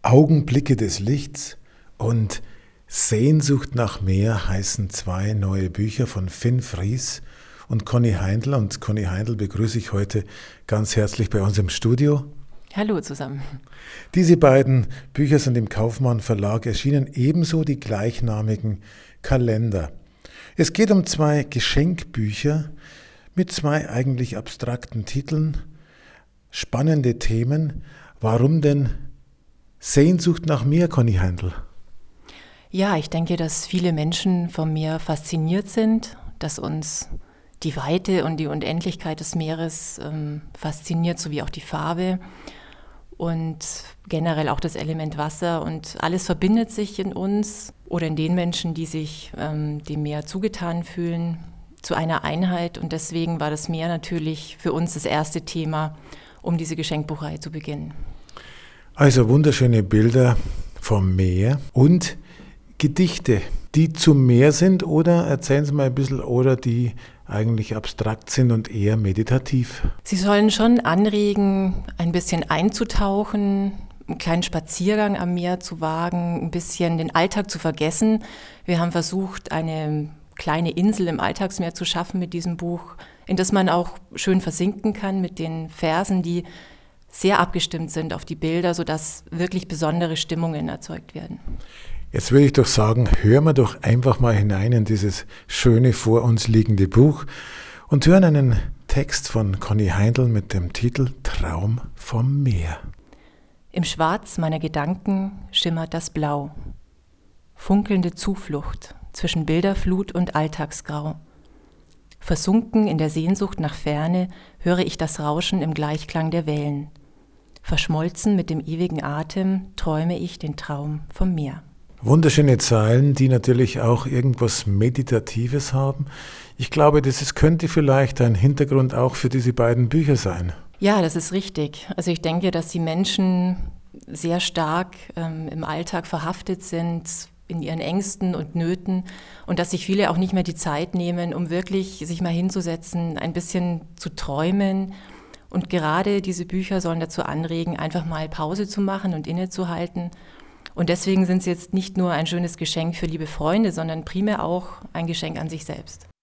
Augenblicke des Lichts und Sehnsucht nach Meer heißen zwei neue Bücher von Finn Fries und Conny Heindl. Und Conny Heindl begrüße ich heute ganz herzlich bei uns im Studio. Hallo zusammen. Diese beiden Bücher sind im Kaufmann Verlag erschienen, ebenso die gleichnamigen Kalender. Es geht um zwei Geschenkbücher mit zwei eigentlich abstrakten Titeln, spannende Themen. Warum denn Sehnsucht nach Meer, Conny Heindl? Ja, ich denke, dass viele Menschen vom Meer fasziniert sind, dass uns die Weite und die Unendlichkeit des Meeres fasziniert, sowie auch die Farbe und generell auch das Element Wasser. Und alles verbindet sich in uns oder in den Menschen, die sich dem Meer zugetan fühlen, zu einer Einheit. Und deswegen war das Meer natürlich für uns das erste Thema, um diese Geschenkbuchreihe zu beginnen. Also wunderschöne Bilder vom Meer und Gedichte, die zum Meer sind, oder erzählen Sie mal ein bisschen, oder die eigentlich abstrakt sind und eher meditativ. Sie sollen schon anregen, ein bisschen einzutauchen, einen kleinen Spaziergang am Meer zu wagen, ein bisschen den Alltag zu vergessen. Wir haben versucht, eine kleine Insel im Alltagsmeer zu schaffen mit diesem Buch, in das man auch schön versinken kann mit den Versen, die sehr abgestimmt sind auf die Bilder, sodass wirklich besondere Stimmungen erzeugt werden. Jetzt würde ich doch sagen, hören wir doch einfach mal hinein in dieses schöne vor uns liegende Buch und hören einen Text von Conny Heindl mit dem Titel Traum vom Meer. Im Schwarz meiner Gedanken schimmert das Blau. Funkelnde Zuflucht zwischen Bilderflut und Alltagsgrau. Versunken in der Sehnsucht nach Ferne höre ich das Rauschen im Gleichklang der Wellen. Verschmolzen mit dem ewigen Atem träume ich den Traum vom Meer. Wunderschöne Zeilen, die natürlich auch irgendwas Meditatives haben. Ich glaube, könnte vielleicht ein Hintergrund auch für diese beiden Bücher sein. Ja, das ist richtig. Also ich denke, dass die Menschen sehr stark im Alltag verhaftet sind, in ihren Ängsten und Nöten, und dass sich viele auch nicht mehr die Zeit nehmen, um wirklich sich mal hinzusetzen, ein bisschen zu träumen. Und gerade diese Bücher sollen dazu anregen, einfach mal Pause zu machen und innezuhalten. Und deswegen sind sie jetzt nicht nur ein schönes Geschenk für liebe Freunde, sondern primär auch ein Geschenk an sich selbst.